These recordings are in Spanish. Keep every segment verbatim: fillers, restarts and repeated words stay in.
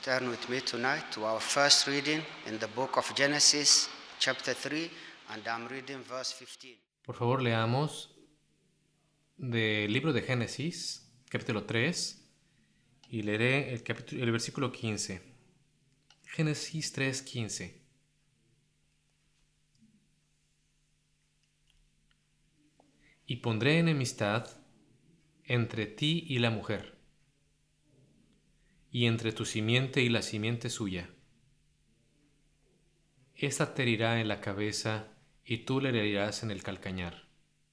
turn with me tonight to our first reading in the book of Genesis, chapter three, and I'm reading verse fifteen. Por favor, leamos del libro de Génesis, capítulo tres, y leeré el, capítulo, el versículo quince. Génesis tres, quince. Y pondré enemistad entre ti y la mujer, y entre tu simiente y la simiente suya. Esta te herirá en la cabeza, y tú le herirás en el calcañar.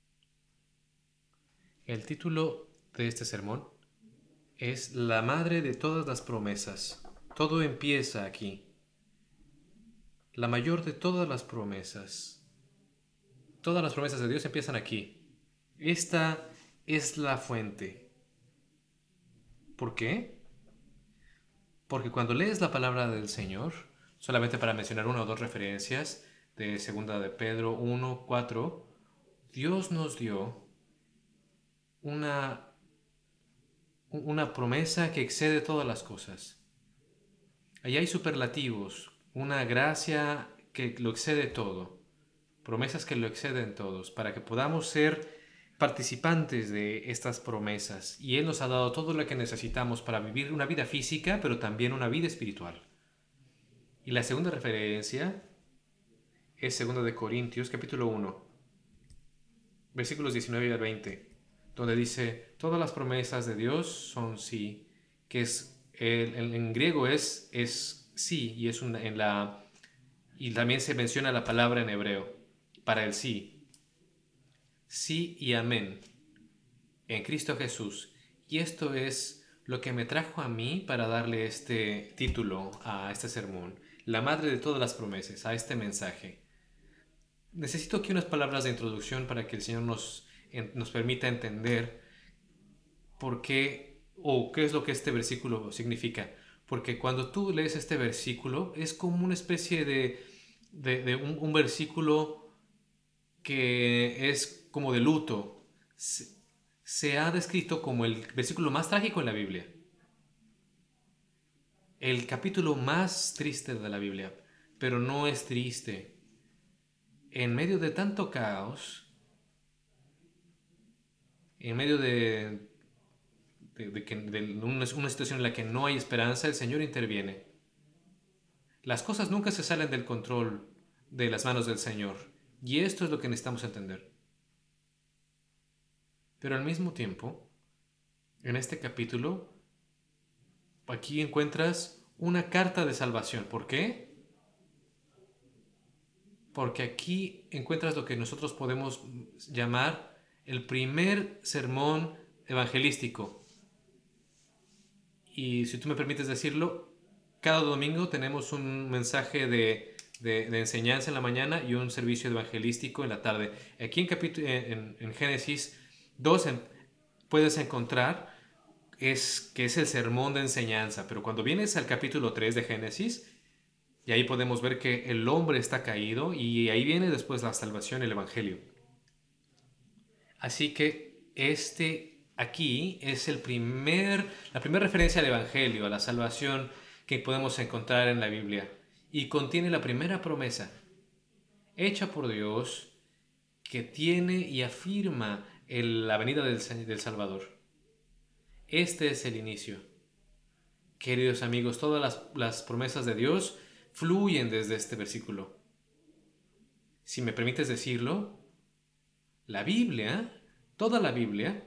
El título de este sermón es La madre de todas las promesas. Todo empieza aquí. La mayor de todas las promesas. Todas las promesas de Dios empiezan aquí. Esta es la fuente. ¿Por qué? Porque cuando lees la palabra del Señor, solamente para mencionar una o dos referencias de segunda de Pedro uno, cuatro, Dios nos dio una, una promesa que excede todas las cosas. Allí hay superlativos, una gracia que lo excede todo, promesas que lo exceden todos, para que podamos ser participantes de estas promesas. Y Él nos ha dado todo lo que necesitamos para vivir una vida física, pero también una vida espiritual. Y la segunda referencia es segunda de Corintios, capítulo uno, versículos diecinueve al veinte, donde dice, todas las promesas de Dios son sí, que es, el, el, en griego es, es sí, y, es una, en la, y también se menciona la palabra en hebreo, para el sí. Sí y amén, en Cristo Jesús. Y esto es lo que me trajo a mí para darle este título a este sermón, la madre de todas las promesas, a este mensaje. Necesito aquí unas palabras de introducción para que el Señor nos, en, nos permita entender por qué o qué es lo que este versículo significa. Porque cuando tú lees este versículo es como una especie de, de, de un, un versículo que es como de luto. Se, se ha descrito como el versículo más trágico en la Biblia. El capítulo más triste de la Biblia. Pero no es triste. En medio de tanto caos, en medio de, de, de, que, de una, una situación en la que no hay esperanza, el Señor interviene. Las cosas nunca se salen del control de las manos del Señor. Y esto es lo que necesitamos entender. Pero al mismo tiempo, en este capítulo, aquí encuentras una carta de salvación. ¿Por qué? Porque aquí encuentras lo que nosotros podemos llamar el primer sermón evangelístico. Y si tú me permites decirlo, cada domingo tenemos un mensaje de, de, de enseñanza en la mañana y un servicio evangelístico en la tarde. Aquí en, capítulo, en, en Génesis dos en, puedes encontrar es, que es el sermón de enseñanza, pero cuando vienes al capítulo tres de Génesis, y ahí podemos ver que el hombre está caído y ahí viene después la salvación, el evangelio. Así que este aquí es el primer, la primera referencia al evangelio, a la salvación que podemos encontrar en la Biblia. Y contiene la primera promesa hecha por Dios que tiene y afirma el, la venida del, del Salvador. Este es el inicio. Queridos amigos, todas las, las promesas de Dios fluyen desde este versículo. Si me permites decirlo, la Biblia, toda la Biblia,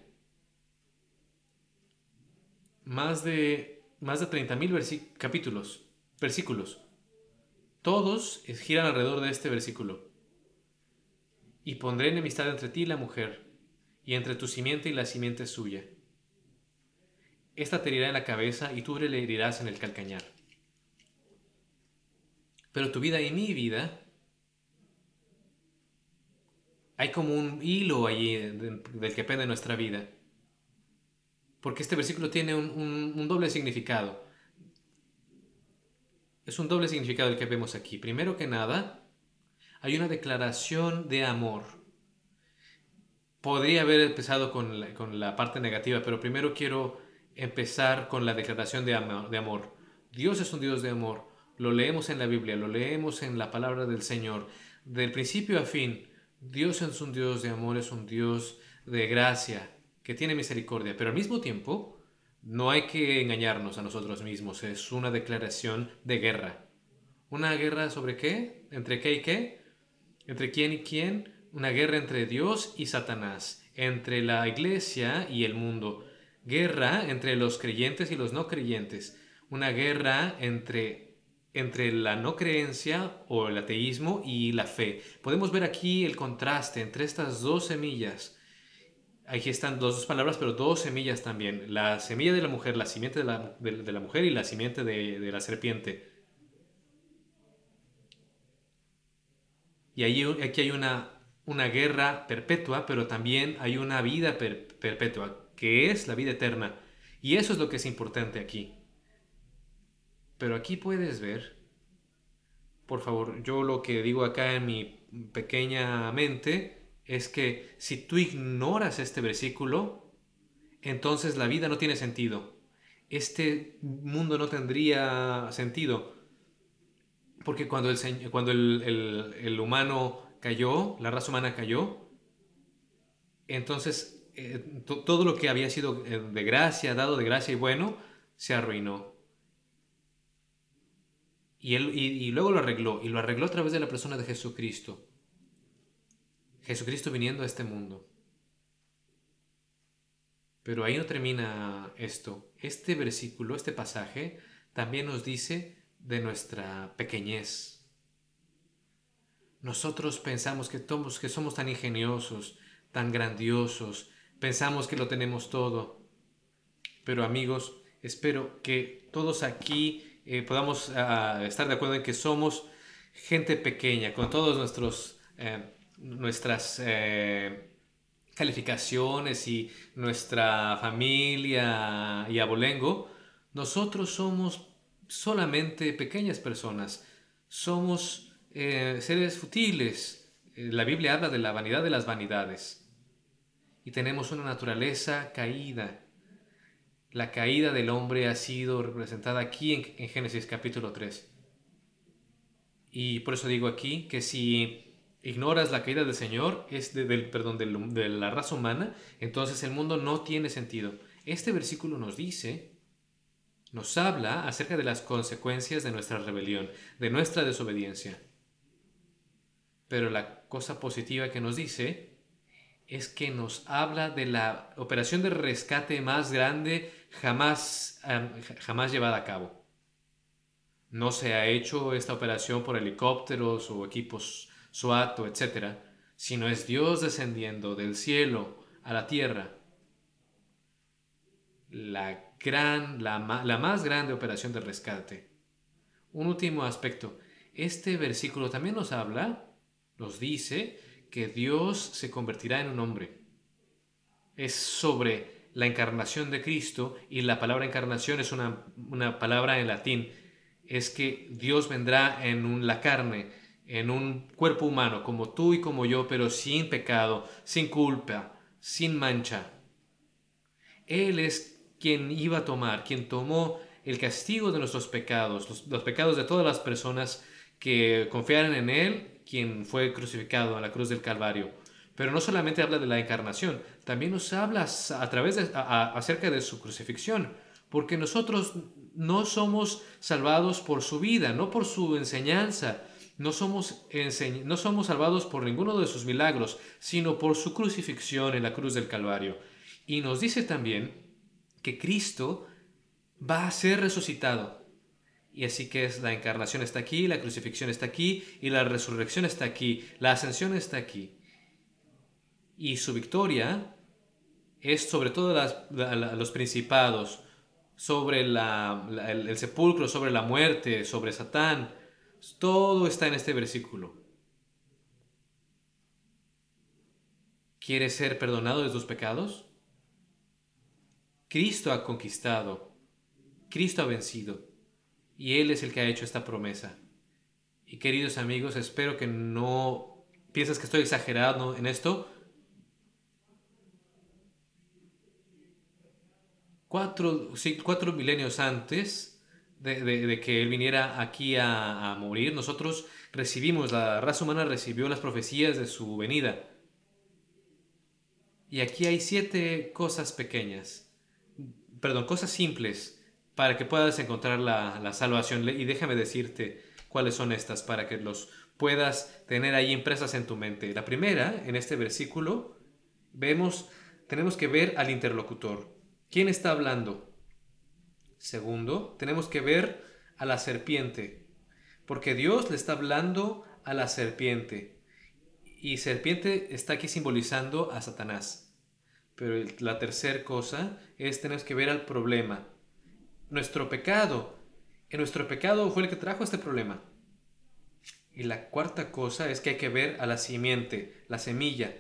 más de, más de treinta mil versí- capítulos, versículos, todos giran alrededor de este versículo. Y pondré enemistad entre ti y la mujer, y entre tu simiente y la simiente suya. Esta te herirá en la cabeza y tú le herirás en el calcañar. Pero tu vida y mi vida, hay como un hilo allí del que pende nuestra vida. Porque este versículo tiene un, un, un doble significado. Es un doble significado el que vemos aquí. Primero que nada, hay una declaración de amor. Podría haber empezado con la, con la parte negativa, pero primero quiero empezar con la declaración de amor, de amor. Dios es un Dios de amor. Lo leemos en la Biblia, lo leemos en la palabra del Señor. Del principio a fin, Dios es un Dios de amor, es un Dios de gracia, que tiene misericordia. Pero al mismo tiempo, no hay que engañarnos a nosotros mismos. Es una declaración de guerra. ¿Una guerra sobre qué? ¿Entre qué y qué? ¿Entre quién y quién? Una guerra entre Dios y Satanás, entre la iglesia y el mundo. Guerra entre los creyentes y los no creyentes. Una guerra entre, entre la no creencia o el ateísmo y la fe. Podemos ver aquí el contraste entre estas dos semillas. Aquí están dos, dos palabras, pero dos semillas también. La semilla de la mujer, la simiente de la, de, de la mujer y la simiente de, de la serpiente. Y ahí, aquí hay una, una guerra perpetua, pero también hay una vida per, perpetua, que es la vida eterna. Y eso es lo que es importante aquí. Pero aquí puedes ver, por favor, yo lo que digo acá en mi pequeña mente es que si tú ignoras este versículo, entonces la vida no tiene sentido. Este mundo no tendría sentido. Porque cuando el, cuando el, el, el humano cayó, la raza humana cayó, entonces eh, to, todo lo que había sido de gracia, dado de gracia y bueno, se arruinó. Y, él, y, y luego lo arregló, y lo arregló a través de la persona de Jesucristo. Jesucristo viniendo a este mundo. Pero ahí no termina esto. Este versículo, este pasaje, también nos dice de nuestra pequeñez. Nosotros pensamos que, somos, que somos tan ingeniosos, tan grandiosos, pensamos que lo tenemos todo. Pero amigos, espero que todos aquí eh, podamos uh, estar de acuerdo en que somos gente pequeña, con todos nuestros eh, nuestras eh, calificaciones y nuestra familia y abolengo. Nosotros somos solamente pequeñas personas, somos Eh, seres futiles. Eh, la Biblia habla de la vanidad de las vanidades. Y tenemos una naturaleza caída. La caída del hombre ha sido representada aquí en, en Génesis capítulo tres. Y por eso digo aquí que si ignoras la caída del Señor, es de, del, perdón, de, de la raza humana, entonces el mundo no tiene sentido. Este versículo nos dice, nos habla acerca de las consecuencias de nuestra rebelión, de nuestra desobediencia. Pero la cosa positiva que nos dice es que nos habla de la operación de rescate más grande jamás, um, jamás llevada a cabo. No se ha hecho esta operación por helicópteros o equipos SWAT, etcétera, sino es Dios descendiendo del cielo a la tierra. La, gran, la, la más grande operación de rescate. Un último aspecto. Este versículo también nos habla, nos dice que Dios se convertirá en un hombre. Es sobre la encarnación de Cristo, y la palabra encarnación es una, una palabra en latín. Es que Dios vendrá en un, la carne, en un cuerpo humano, como tú y como yo, pero sin pecado, sin culpa, sin mancha. Él es quien iba a tomar, quien tomó el castigo de nuestros pecados, los, los pecados de todas las personas que confiaran en Él, quien fue crucificado en la cruz del Calvario. Pero no solamente habla de la encarnación, también nos habla a través de, a, a, acerca de su crucifixión, porque nosotros no somos salvados por su vida, no por su enseñanza, no somos, enseñ no somos salvados por ninguno de sus milagros, sino por su crucifixión en la cruz del Calvario. Y nos dice también que Cristo va a ser resucitado. Y así que es, la encarnación está aquí, la crucifixión está aquí, y la resurrección está aquí, la ascensión está aquí. Y su victoria es sobre todo las, la, la, los principados, sobre la, la, el, el sepulcro, sobre la muerte, sobre Satán. Todo está en este versículo. ¿Quieres ser perdonado de tus pecados? Cristo ha conquistado, Cristo ha vencido. Y Él es el que ha hecho esta promesa. Y queridos amigos, espero que no pienses que estoy exagerando en esto. Cuatro, sí, cuatro milenios antes de, de, de que Él viniera aquí a, a morir. Nosotros recibimos, la raza humana recibió las profecías de su venida. Y aquí hay siete cosas pequeñas, perdón, cosas simples para que puedas encontrar la, la salvación. Y déjame decirte cuáles son estas para que los puedas tener ahí impresas en tu mente. La primera, en este versículo, vemos, tenemos que ver al interlocutor. ¿Quién está hablando? Segundo, tenemos que ver a la serpiente, porque Dios le está hablando a la serpiente. Y serpiente está aquí simbolizando a Satanás. Pero la tercera cosa es tenemos que ver al problema. Nuestro pecado. En nuestro pecado fue el que trajo este problema. Y la cuarta cosa es que hay que ver a la simiente, la semilla.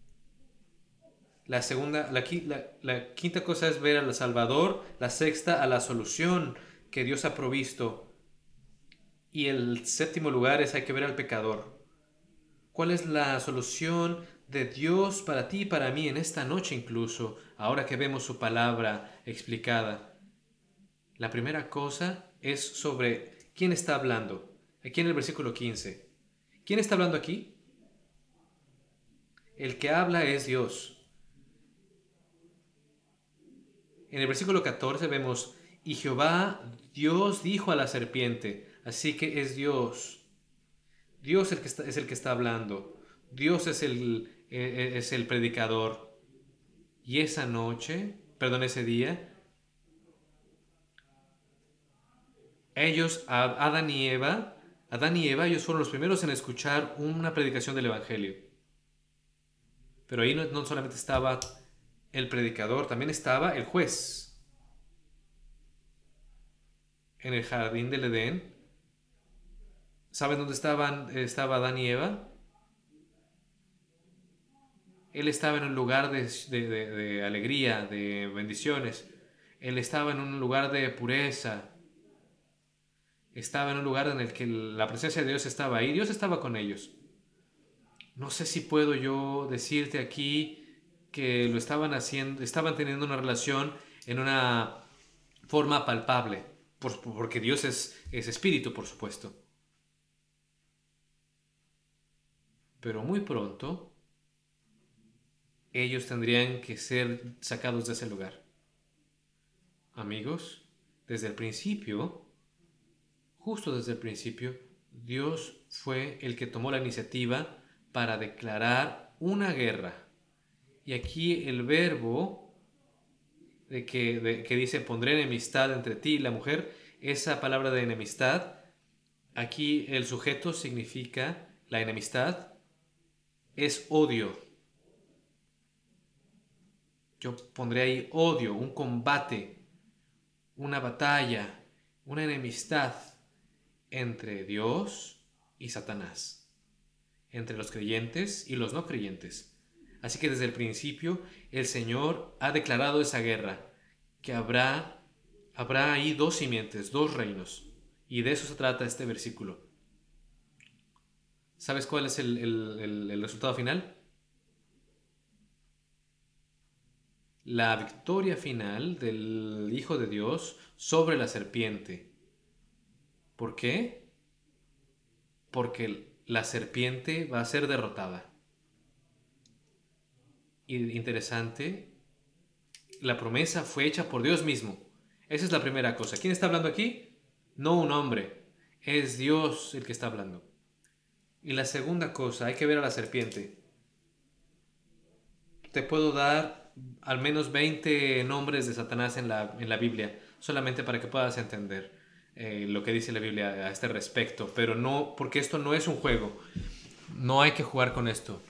La segunda, la, la, la quinta cosa es ver al Salvador. La sexta, a la solución que Dios ha provisto. Y el séptimo lugar es hay que ver al pecador. ¿Cuál es la solución de Dios para ti y para mí en esta noche incluso, ahora que vemos su palabra explicada? La primera cosa es sobre quién está hablando. Aquí en el versículo quince. ¿Quién está hablando aquí? El que habla es Dios. En el versículo catorce vemos, y Jehová, Dios dijo a la serpiente, así que es Dios. Dios el que está, es el que está hablando. Dios es el, es el predicador. Y esa noche, perdón, ese día, ellos, Adán y Eva, Adán y Eva, ellos fueron los primeros en escuchar una predicación del Evangelio. Pero ahí no, no solamente estaba el predicador, también estaba el juez. En el jardín del Edén, ¿saben dónde estaban, estaba Adán y Eva? Él estaba en un lugar de, de, de, de alegría, de bendiciones. Él estaba en un lugar de pureza. Estaba en un lugar en el que la presencia de Dios estaba ahí. Dios estaba con ellos. No sé si puedo yo decirte aquí que lo estaban haciendo, estaban teniendo una relación en una forma palpable, por, porque Dios es, es espíritu, por supuesto. Pero muy pronto ellos tendrían que ser sacados de ese lugar. Amigos, desde el principio, justo desde el principio, Dios fue el que tomó la iniciativa para declarar una guerra. Y aquí el verbo de que, de, que dice pondré enemistad entre ti y la mujer, esa palabra de enemistad, aquí el sujeto significa la enemistad, es odio. Yo pondré ahí odio, un combate, una batalla, una enemistad entre Dios y Satanás, entre los creyentes y los no creyentes. Así que desde el principio el Señor ha declarado esa guerra, que habrá, habrá ahí dos simientes, dos reinos. Y de eso se trata este versículo. ¿Sabes cuál es el, el, el, el resultado final? La victoria final del Hijo de Dios sobre la serpiente. ¿Por qué? Porque la serpiente va a ser derrotada. Y interesante, la promesa fue hecha por Dios mismo. Esa es la primera cosa. ¿Quién está hablando aquí? No un hombre, es Dios el que está hablando. Y la segunda cosa, hay que ver a la serpiente. Te puedo dar al menos veinte nombres de Satanás en la, en la Biblia, solamente para que puedas entender eh, lo que dice la Biblia a este respecto, pero no, porque esto no es un juego. No hay que jugar con esto.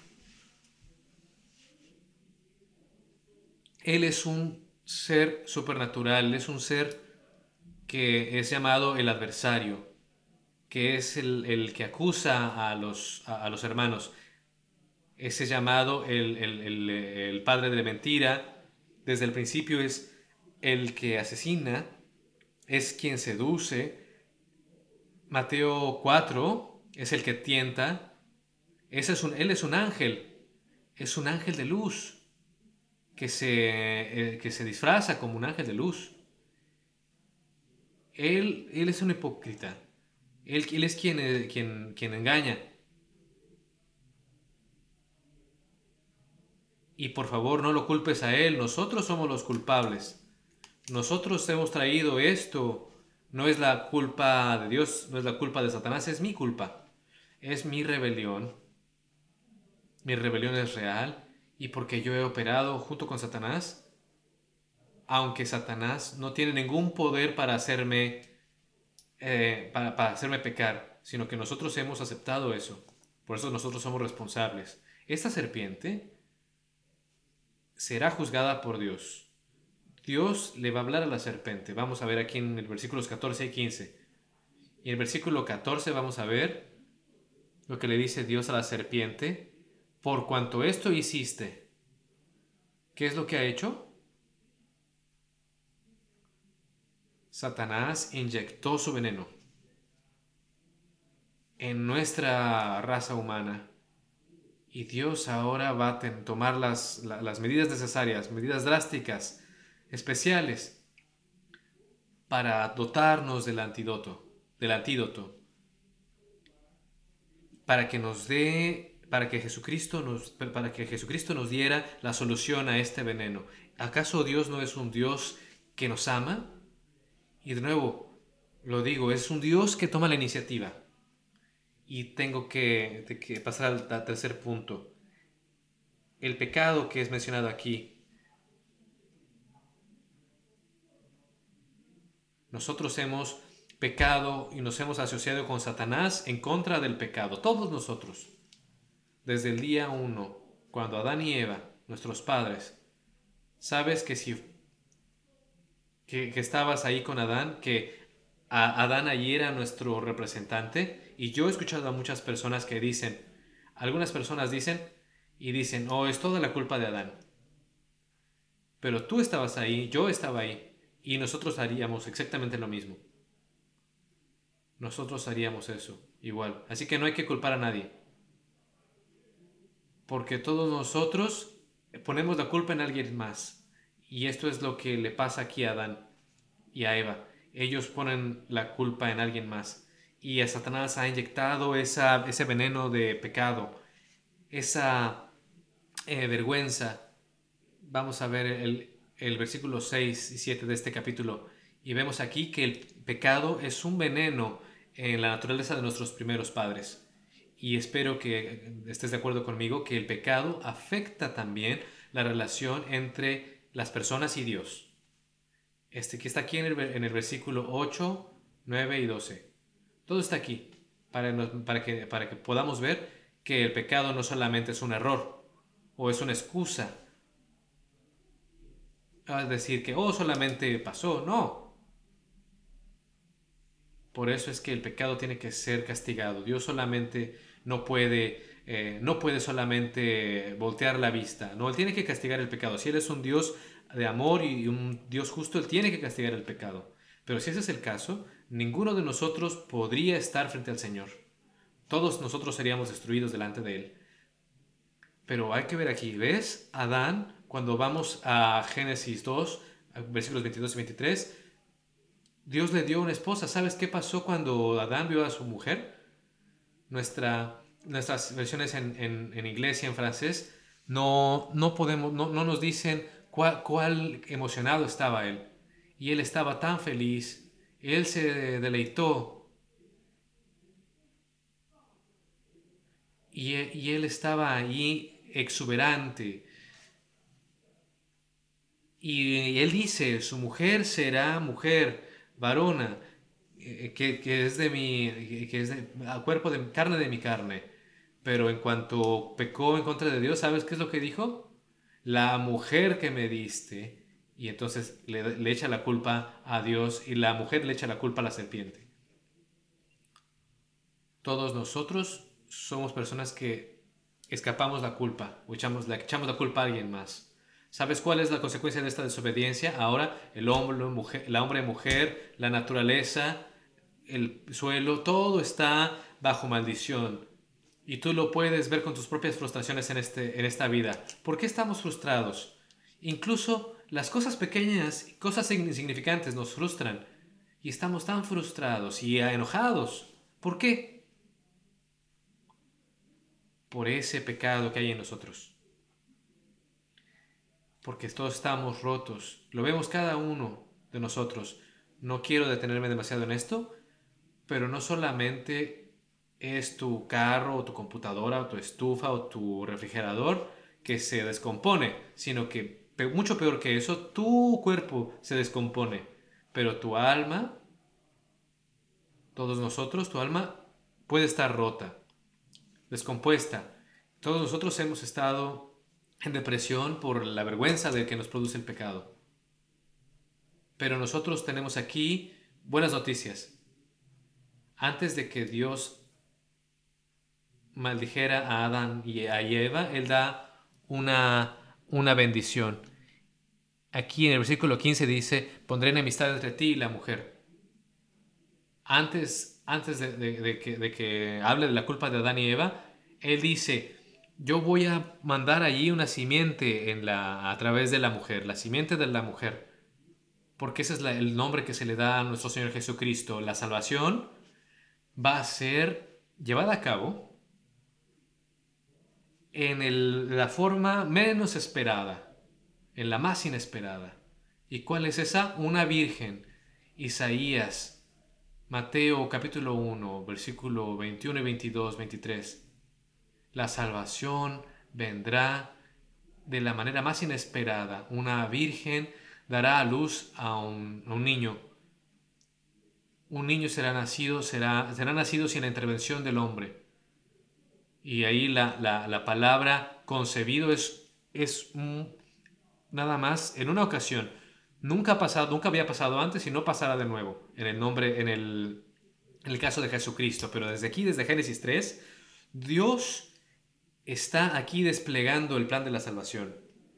Él es un ser supernatural, es un ser que es llamado el adversario, que es el, el que acusa a los, a, a los hermanos. Ese llamado el, el, el, el padre de la mentira, desde el principio es el que asesina, es quien seduce. Mateo cuatro es el que tienta. Ese es un, él es un ángel, es un ángel de luz, que se, eh, que se disfraza como un ángel de luz. Él, él es un hipócrita. Él, él es quien, eh, quien, quien engaña. Y por favor, no lo culpes a él. Nosotros somos los culpables. Nosotros hemos traído esto. No es la culpa de Dios, no es la culpa de Satanás, es mi culpa. Es mi rebelión. Mi rebelión es real. Y porque yo he operado junto con Satanás, aunque Satanás no tiene ningún poder para hacerme, eh, para, para hacerme pecar, sino que nosotros hemos aceptado eso. Por eso nosotros somos responsables. Esta serpiente será juzgada por Dios. Dios le va a hablar a la serpiente. Vamos a ver aquí en el versículos catorce y quince. Y en el versículo catorce vamos a ver lo que le dice Dios a la serpiente. Por cuanto esto hiciste, ¿qué es lo que ha hecho? Satanás inyectó su veneno en nuestra raza humana. Y Dios ahora va a tomar las, las medidas necesarias, medidas drásticas, especiales, para dotarnos del antídoto, del antídoto, para que nos dé, para que Jesucristo nos, para que Jesucristo nos diera la solución a este veneno. ¿Acaso Dios no es un Dios que nos ama? Y de nuevo, lo digo, es un Dios que toma la iniciativa. Y tengo que, que pasar al, al tercer punto. El pecado que es mencionado aquí. Nosotros hemos pecado y nos hemos asociado con Satanás en contra del pecado. Todos nosotros. Desde el día uno, cuando Adán y Eva, nuestros padres, sabes que si que, que estabas ahí con Adán, que a Adán allí era nuestro representante, y yo he escuchado a muchas personas que dicen, algunas personas dicen, y dicen, oh, es toda la culpa de Adán. Pero tú estabas ahí, yo estaba ahí, y nosotros haríamos exactamente lo mismo. Nosotros haríamos eso, igual. Así que no hay que culpar a nadie. Porque todos nosotros ponemos la culpa en alguien más. Y esto es lo que le pasa aquí a Adán y a Eva. Ellos ponen la culpa en alguien más. Y a Satanás ha inyectado esa, ese veneno de pecado, esa eh, vergüenza. Vamos a ver el, el versículo seis y siete de este capítulo. Y vemos aquí que el pecado es un veneno en la naturaleza de nuestros primeros padres. Y espero que estés de acuerdo conmigo que el pecado afecta también la relación entre las personas y Dios. Este que está aquí en el, en el versículo ocho, nueve y doce. Todo está aquí para, nos, para, que, para que podamos ver que el pecado no solamente es un error o es una excusa. Es decir, que oh, solamente pasó. No. Por eso es que el pecado tiene que ser castigado. Dios solamente no puede, eh, no puede solamente voltear la vista. No, Él tiene que castigar el pecado. Si Él es un Dios de amor y un Dios justo, Él tiene que castigar el pecado. Pero si ese es el caso, ninguno de nosotros podría estar frente al Señor. Todos nosotros seríamos destruidos delante de Él. Pero hay que ver aquí, ¿ves? Adán, cuando vamos a Génesis dos, versículos veintidós y veintitrés, Dios le dio una esposa. ¿Sabes qué pasó cuando Adán vio a su mujer? Nuestra, nuestras versiones en, en, en inglés y en francés no, no, podemos, no, no nos dicen cuál, cuál emocionado estaba él. Y él estaba tan feliz. Él se deleitó. Y, y él estaba ahí exuberante. Y, y él dice, su mujer será mujer varona, eh, que, que es de mi, que es de, a cuerpo de carne de mi carne. Pero en cuanto pecó en contra de Dios, ¿sabes qué es lo que dijo? La mujer que me diste. Y entonces le, le echa la culpa a Dios y la mujer le echa la culpa a la serpiente. Todos nosotros somos personas que escapamos la culpa o echamos la, echamos la culpa a alguien más. ¿Sabes cuál es la consecuencia de esta desobediencia? Ahora el hombre, mujer, la hombre, mujer, la naturaleza, el suelo, todo está bajo maldición. Y tú lo puedes ver con tus propias frustraciones en, este, en esta vida. ¿Por qué estamos frustrados? Incluso las cosas pequeñas, cosas insignificantes nos frustran. y estamos tan frustrados y enojados. ¿Por qué? Por ese pecado que hay en nosotros. Porque todos estamos rotos. Lo vemos cada uno de nosotros. No quiero detenerme demasiado en esto, pero no solamente es tu carro o tu computadora o tu estufa o tu refrigerador que se descompone, sino que mucho peor que eso, tu cuerpo se descompone, pero tu alma, todos nosotros, tu alma puede estar rota, descompuesta. Todos nosotros hemos estado en depresión por la vergüenza de que nos produce el pecado. Pero nosotros tenemos aquí buenas noticias. Antes de que Dios maldijera a Adán y a Eva, Él da una, una bendición. Aquí en el versículo quince dice, pondré enemistad entre ti y la mujer. Antes, antes de, de, de, que, de que hable de la culpa de Adán y Eva, Él dice, yo voy a mandar allí una simiente en la, a través de la mujer, la simiente de la mujer. Porque ese es la, el nombre que se le da a nuestro Señor Jesucristo. La salvación va a ser llevada a cabo en el, la forma menos esperada, en la más inesperada. ¿Y cuál es esa? Una virgen. Isaías, Mateo capítulo uno, versículo veintiuno y veintidós, veintitrés. La salvación vendrá de la manera más inesperada. Una virgen dará a luz a un, a un niño. Un niño será nacido, será, será nacido sin la intervención del hombre. Y ahí la, la, la palabra concebido es, es un, nada más en una ocasión. Nunca ha pasado, nunca había pasado antes y no pasará de nuevo en el nombre, en el, en el caso de Jesucristo. Pero desde aquí, desde Génesis tres, Dios está aquí desplegando el plan de la salvación.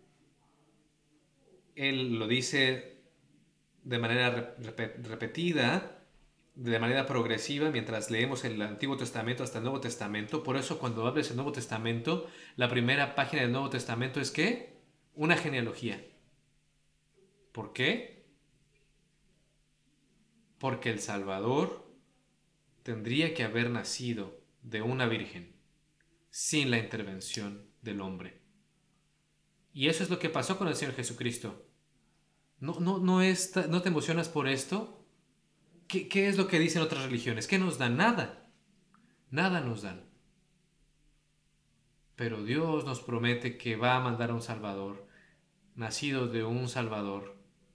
Él lo dice de manera rep- repetida, de manera progresiva, mientras leemos el Antiguo Testamento hasta el Nuevo Testamento. Por eso cuando hables el Nuevo Testamento, la primera página del Nuevo Testamento es ¿qué? Una genealogía. ¿Por qué? Porque el Salvador tendría que haber nacido de una virgen, sin la intervención del hombre. Y eso es lo que pasó con el Señor Jesucristo. ¿No, no, no, es, ¿no te emocionas por esto? ¿Qué, ¿Qué es lo que dicen otras religiones? ¿Qué nos dan? Nada. Nada nos dan. Pero Dios nos promete que va a mandar a un Salvador, nacido de un Salvador.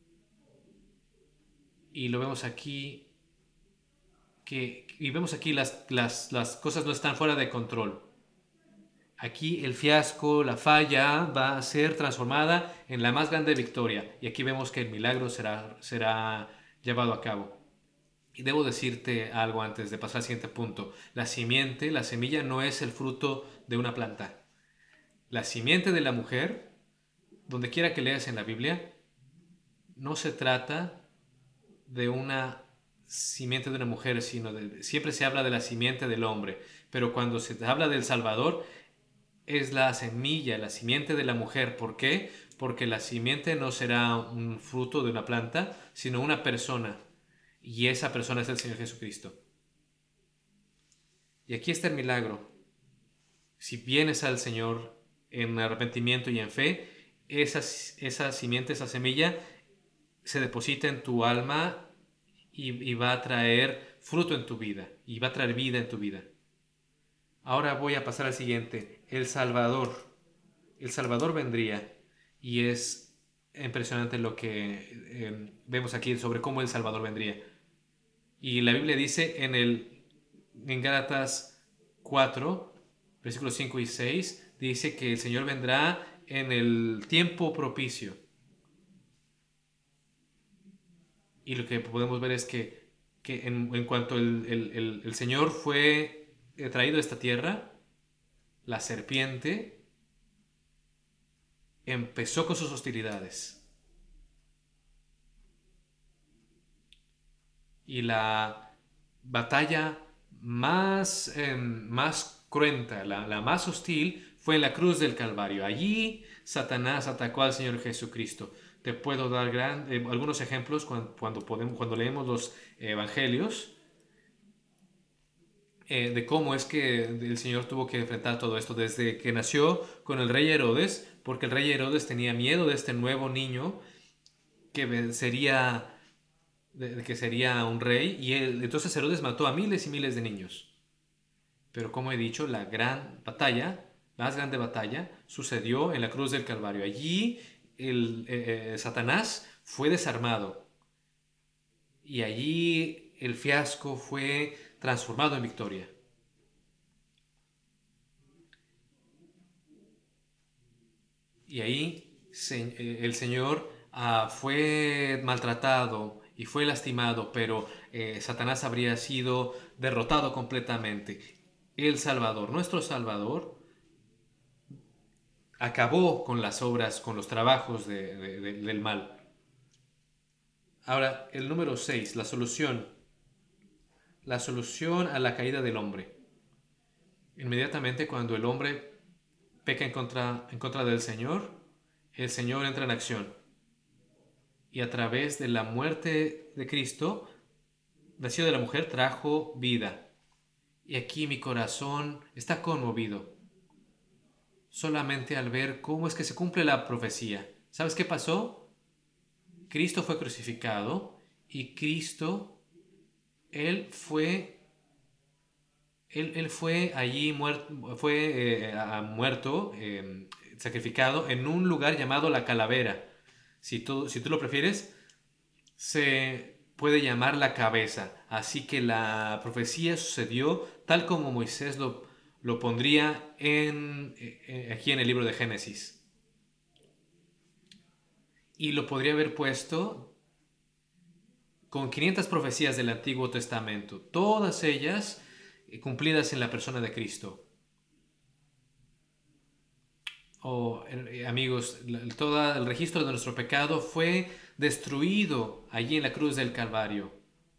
Y lo vemos aquí, que, y vemos aquí las, las, las cosas no están fuera de control. Aquí el fiasco, la falla va a ser transformada en la más grande victoria. Y aquí vemos que el milagro será, será llevado a cabo. Y debo decirte algo antes de pasar al siguiente punto. La simiente, la semilla no es el fruto de una planta. La simiente de la mujer, donde quiera que leas en la Biblia, no se trata de una simiente de una mujer, sino de, siempre se habla de la simiente del hombre. Pero cuando se habla del Salvador, es la semilla, la simiente de la mujer. ¿Por qué? Porque la simiente no será un fruto de una planta, sino una persona. Y esa persona es el Señor Jesucristo. Y aquí está el milagro. Si vienes al Señor en arrepentimiento y en fe, esa, esa simiente, esa semilla, se deposita en tu alma y, y va a traer fruto en tu vida. Y va a traer vida en tu vida. Ahora voy a pasar al siguiente. El Salvador. El Salvador vendría. Y es impresionante lo que eh, vemos aquí sobre cómo el Salvador vendría. Y la Biblia dice en, el, en Gálatas cuatro, versículos cinco y seis, dice que el Señor vendrá en el tiempo propicio. Y lo que podemos ver es que, que en, en cuanto el, el, el, el Señor fue traído a esta tierra, la serpiente empezó con sus hostilidades. Y la batalla más, eh, más cruenta, la, la más hostil, fue en la cruz del Calvario. Allí Satanás atacó al Señor Jesucristo. Te puedo dar gran, eh, algunos ejemplos cuando, cuando, podemos, cuando leemos los evangelios eh, de cómo es que el Señor tuvo que enfrentar todo esto desde que nació con el rey Herodes, porque el rey Herodes tenía miedo de este nuevo niño que sería, de, de que sería un rey, y él, entonces Herodes mató a miles y miles de niños. Pero como he dicho, la gran batalla, la más grande batalla, sucedió en la cruz del Calvario. Allí el, eh, eh, Satanás fue desarmado y allí el fiasco fue transformado en victoria. Y ahí se, eh, el Señor ah, fue maltratado y fue lastimado, pero eh, Satanás habría sido derrotado completamente. El Salvador, nuestro Salvador, acabó con las obras, con los trabajos de, de, de, del mal. Ahora, el número seis, la solución. La solución a la caída del hombre. Inmediatamente cuando el hombre peca en contra, en contra del Señor, el Señor entra en acción. Y a través de la muerte de Cristo, nacido de la mujer, trajo vida. Y aquí mi corazón está conmovido, solamente al ver cómo es que se cumple la profecía. ¿Sabes qué pasó? Cristo fue crucificado y Cristo, Él fue, Él, él fue allí muerto, fue eh, muerto, eh, sacrificado en un lugar llamado la calavera. Si tú, si tú lo prefieres, se puede llamar la cabeza. Así que la profecía sucedió tal como Moisés lo, lo pondría en, eh, aquí en el libro de Génesis. Y lo podría haber puesto con quinientas profecías del Antiguo Testamento, todas ellas cumplidas en la persona de Cristo. Oh, eh, amigos, todo el registro de nuestro pecado fue destruido allí en la cruz del Calvario.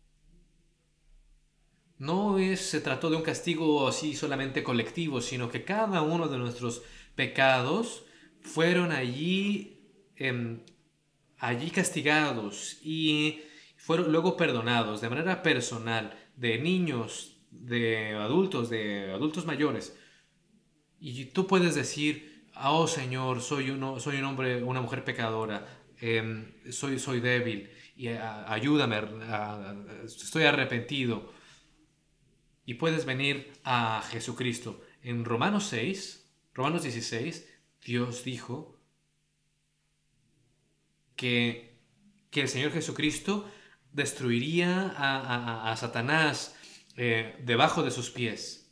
No es, se trató de un castigo así solamente colectivo, sino que cada uno de nuestros pecados fueron allí, eh, allí castigados y fueron luego perdonados de manera personal, de niños, de adultos, de adultos mayores. Y tú puedes decir, oh Señor, soy, uno, soy un hombre, una mujer pecadora, eh, soy, soy débil, y a, ayúdame, a, a, estoy arrepentido. Y puedes venir a Jesucristo. En Romanos seis, Romanos dieciséis, Dios dijo que, que el Señor Jesucristo destruiría a, a, a Satanás eh, debajo de sus pies.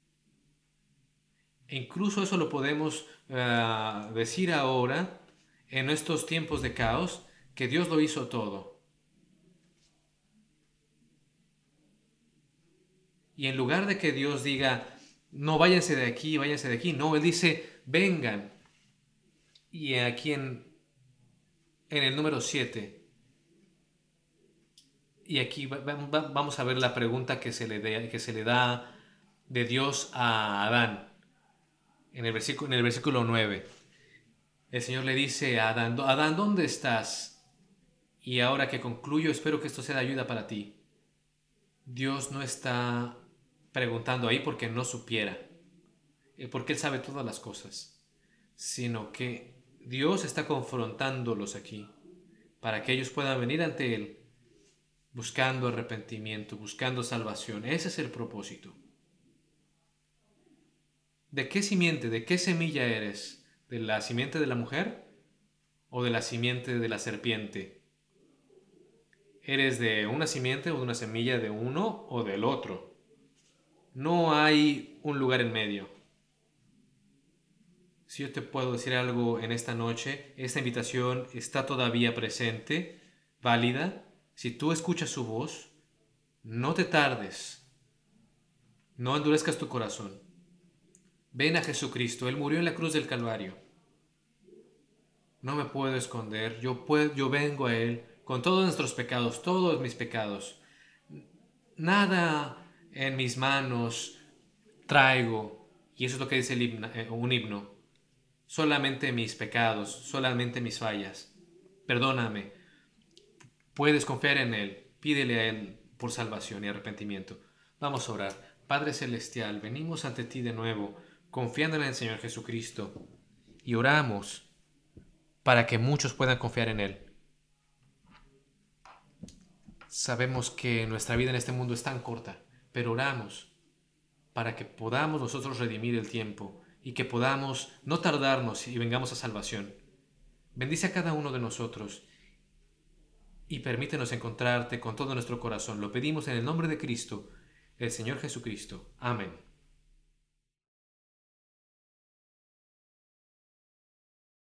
E incluso eso lo podemos uh, decir ahora, en estos tiempos de caos, que Dios lo hizo todo. Y en lugar de que Dios diga, no, váyanse de aquí, váyanse de aquí, no, Él dice, vengan. Y aquí en, en el número siete, y aquí va, va, vamos a ver la pregunta que se, le de, que se le da de Dios a Adán. En el versículo, en el versículo nueve, el Señor le dice a Adán, Adán, ¿dónde estás? Y ahora que concluyo, espero que esto sea de ayuda para ti. Dios no está preguntando ahí porque no supiera, porque Él sabe todas las cosas, sino que Dios está confrontándolos aquí para que ellos puedan venir ante Él buscando arrepentimiento, buscando salvación. Ese es el propósito. ¿De qué simiente, de qué semilla eres? ¿De la simiente de la mujer o de la simiente de la serpiente? ¿Eres de una simiente o de una semilla de uno o del otro? No hay un lugar en medio. Si yo te puedo decir algo en esta noche, esta invitación está todavía presente, válida. Si tú escuchas su voz, no te tardes, no endurezcas tu corazón. Ven a Jesucristo, Él murió en la cruz del Calvario. No me puedo esconder, yo, puedo, yo vengo a Él con todos nuestros pecados, todos mis pecados. Nada en mis manos traigo, y eso es lo que dice el himno, un himno, solamente mis pecados, solamente mis fallas. perdóname. Puedes confiar en Él. Pídele a Él por salvación y arrepentimiento. Vamos a orar. Padre Celestial, venimos ante ti de nuevo, confiando en el Señor Jesucristo, y oramos para que muchos puedan confiar en Él. Sabemos que nuestra vida en este mundo es tan corta, pero oramos para que podamos nosotros redimir el tiempo y que podamos no tardarnos y vengamos a salvación. Bendice a cada uno de nosotros y permítenos encontrarte con todo nuestro corazón. Lo pedimos en el nombre de Cristo, el Señor Jesucristo. Amén.